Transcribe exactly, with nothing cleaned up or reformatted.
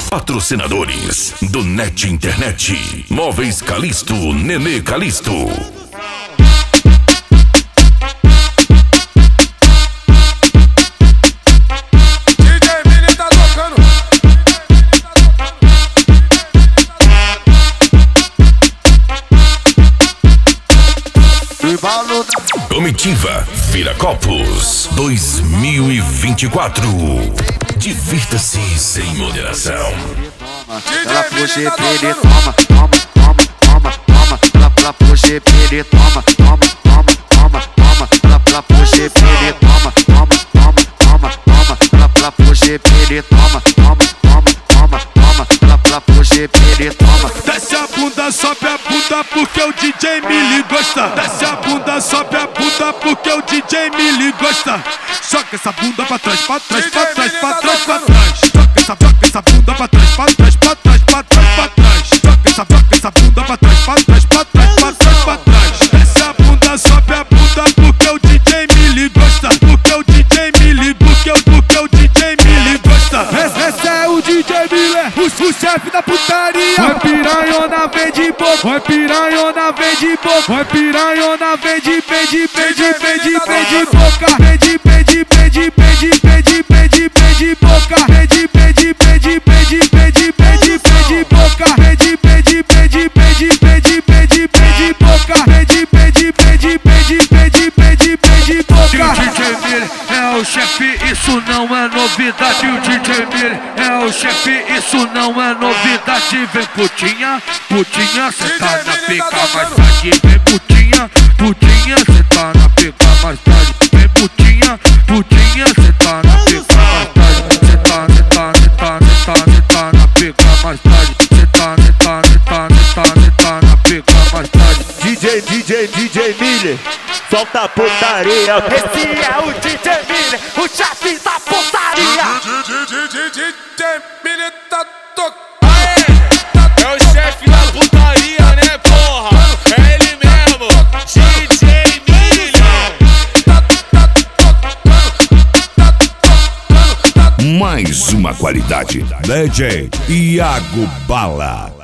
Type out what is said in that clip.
Patrocinadores do Net Internet, Móveis Calisto, Nenê Calisto. Comitiva Viracopos dois mil e vinte e quatro. Divirta-se sem moderação. Ela puxa e pede, toma, toma, toma, toma, toma. Ela, ela puxa e pede, toma, toma, toma, toma, toma. Ela, ela puxa e pede, toma, toma, toma, toma, toma. Ela, ela puxa e pede, toma, toma, toma, toma, toma. Ela, ela puxa e pede, toma. Desce a bunda, sobe a bunda porque o D J Mili gosta. Desce a bunda, sobe a bunda porque o D J Mili gosta. Joga essa bunda pra trás, pra trás, pra trás, pra trás, pra trás. Joga essa, joga essa bunda pra trás, pra trás, pra trás, pra trás, pra trás. Joga essa, joga essa bunda pra trás, pra trás, pra trás, pra trás, pra trás. Desce a bunda, sobe a bunda porque o D J Mili gosta. Porque o D J Mili, porque o, porque o D J Mili gosta. Esse, esse é o D J Mili, o, o chefe da putaria. Vai piranhona, vem de boca. Vai piranhona, vem de boca. Vai piranhona, vem de, vem de, vem de, vem de, vem de boca. Vem de, vem de, vem de, vem de, vem de, vem de, vem de boca. Vem de, vem de, vem de, vem de, vem de, vem de, vem de boca. Vem de, vem de, vem de, vem de, vem de, vem de, vem de boca. Vem de, vem de, vem de, vem de, vem de, vem de, vem de boca. D J Mili é o chefe, isso não é novidade. O D J Mili é o chefe, isso não é novidade. Vem putinha, putinha, cê tá na pica mais tarde. Vem putinha, putinha, cê tá na pica mais tarde. Vem putinha, putinha, cê tá na pica mais tarde. Cê tá, cê tá, cê tá, cê tá, cê tá na pica mais tarde. Cê tá, cê tá, cê tá, cê tá, cê tá na pica mais tarde. D J, D J, D J Mili, solta a putaria. Esse é o D J Mili, o chefe da putaria. D J Mili tá tocando. É o chefe da putaria, né, porra? É ele mesmo, D J Mili. Mais uma qualidade. D J Iago Bala.